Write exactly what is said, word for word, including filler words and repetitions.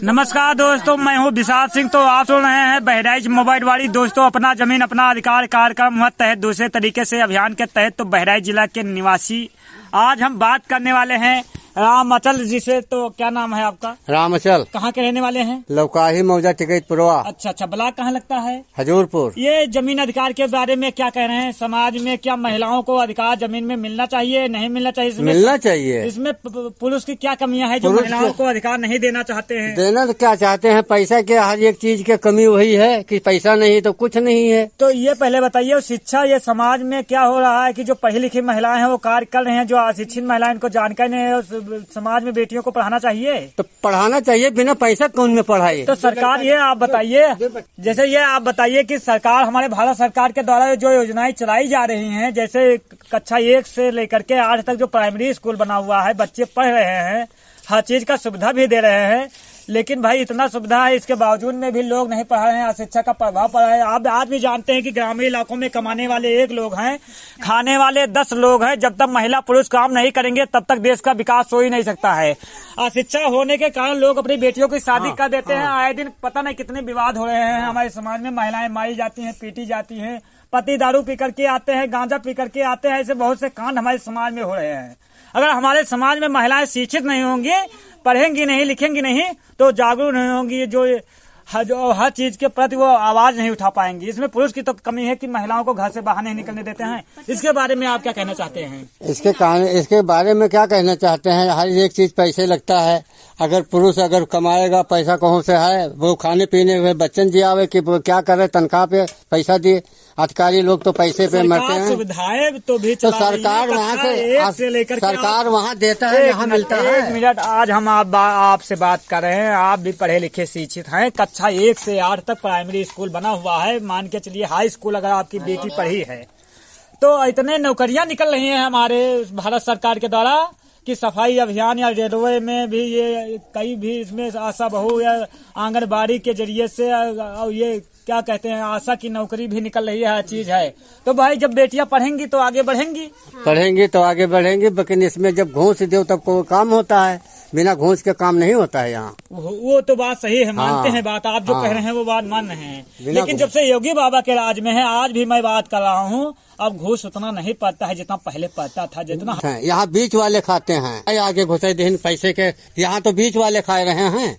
नमस्कार दोस्तों, मैं हूं विशाल सिंह। तो आप सुन रहे हैं बहराइच मोबाइल वाली। दोस्तों, अपना जमीन अपना अधिकार कार्यक्रम तहत दूसरे तरीके से अभियान के तहत तो बहराइच जिला के निवासी आज हम बात करने वाले हैं रामअचल जी से। तो क्या नाम है आपका? रामअचल। कहाँ के रहने वाले हैं? लौकाही मौजा टिकैतपुरवा। अच्छा अच्छा, ब्लॉक कहाँ लगता है? हजूरपुर। ये जमीन अधिकार के बारे में क्या कह रहे हैं? समाज में क्या महिलाओं को अधिकार जमीन में मिलना चाहिए, नहीं मिलना चाहिए? इसमें मिलना चाहिए। इसमें पुरुष की क्या कमियां हैं जो महिलाओं को अधिकार नहीं देना चाहते हैं? देना तो क्या चाहते हैं, पैसा के हर एक चीज की कमी वही है कि पैसा नहीं तो कुछ नहीं है। तो ये पहले बताइए, शिक्षा ये समाज में क्या हो रहा है कि जो पढ़ी लिखी महिलाएं हैं वो कार्य कर रहे हैं, जो अशिक्षित महिलाएं इनको जानकारी नहीं है। समाज में बेटियों को पढ़ाना चाहिए तो पढ़ाना चाहिए, बिना पैसा कौन में पढ़ाए? तो सरकार ये आप बताइए, जैसे ये आप बताइए कि सरकार हमारे भारत सरकार के द्वारा जो योजनाएं चलाई जा रही हैं, जैसे कक्षा एक से लेकर के आठ तक जो प्राइमरी स्कूल बना हुआ है, बच्चे पढ़ रहे हैं, हर चीज का सुविधा भी दे रहे हैं, लेकिन भाई इतना सुविधा है, इसके बावजूद में भी लोग नहीं पढ़ रहे हैं, अशिक्षा का प्रभाव पड़ा है। आप आज भी जानते हैं कि ग्रामीण इलाकों में कमाने वाले एक लोग हैं, खाने वाले दस लोग हैं। जब तक महिला पुरुष काम नहीं करेंगे तब तक देश का विकास हो ही नहीं सकता है। अशिक्षा होने के कारण लोग अपनी बेटियों की शादी हाँ, कर देते हाँ। हैं। आए दिन पता नहीं कितने विवाद हो रहे हैं हमारे समाज में। महिलाएं मारी जाती हैं, पीटी जाती हैं, पति दारू पी करके आते हैं, गांजा पी करके आते हैं। ऐसे बहुत से कांड हमारे समाज में हो रहे हैं। अगर हमारे समाज में महिलाएं शिक्षित नहीं होंगी, पढ़ेंगी नहीं, लिखेंगी नहीं, तो जागरूक नहीं होंगी, जो जो हर चीज के प्रति वो आवाज नहीं उठा पाएंगी। इसमें पुरुष की तो कमी है कि महिलाओं को घर से बाहर नहीं निकलने देते हैं। इसके बारे में आप क्या कहना चाहते हैं? इसके कारण इसके बारे में क्या कहना चाहते हैं, हर एक चीज पैसे लगता है। अगर पुरुष अगर कमाएगा, पैसा कहाँ से है? वो खाने पीने में बच्चन जी आवे कि वो क्या करे, तनख्वाह पे पैसा दिए। अधिकारी लोग तो पैसे पे मरते हैं। सुविधाएं तो भी तो सरकार वहाँ से, से लेकर सरकार वहाँ देता है, यहाँ मिलता है। एक मिनट, आज हम आप आपसे बात कर रहे हैं, आप भी पढ़े लिखे शिक्षित हैं। कक्षा एक से आठ तक प्राइमरी स्कूल बना हुआ है, मान के चलिए हाई स्कूल अगर आपकी बेटी पढ़ी है तो इतने नौकरियां निकल रही हैं हमारे भारत सरकार के द्वारा कि सफाई अभियान या रेलवे में भी ये कई भी इसमें आशा बहू या आंगनबाड़ी के जरिए से ये क्या कहते हैं आशा की नौकरी भी निकल रही है, हर चीज है। तो भाई जब बेटियां पढ़ेंगी तो आगे बढ़ेंगी पढ़ेंगी तो आगे बढ़ेंगी, लेकिन इसमें जब घूस दो तब को काम होता है, बिना घूस के काम नहीं होता है यहाँ। वो तो बात सही है, मानते हाँ, हैं बात, आप जो हाँ, कह रहे हैं वो बात मान रहे हैं। लेकिन जब से योगी बाबा के राज में है, आज भी मैं बात कर रहा हूँ, अब घूस उतना नहीं पड़ता है जितना पहले पड़ता था। जितना यहाँ बीच वाले खाते हैं, आगे घुसे दिन पैसे के, यहाँ तो बीच वाले खा रहे हैं।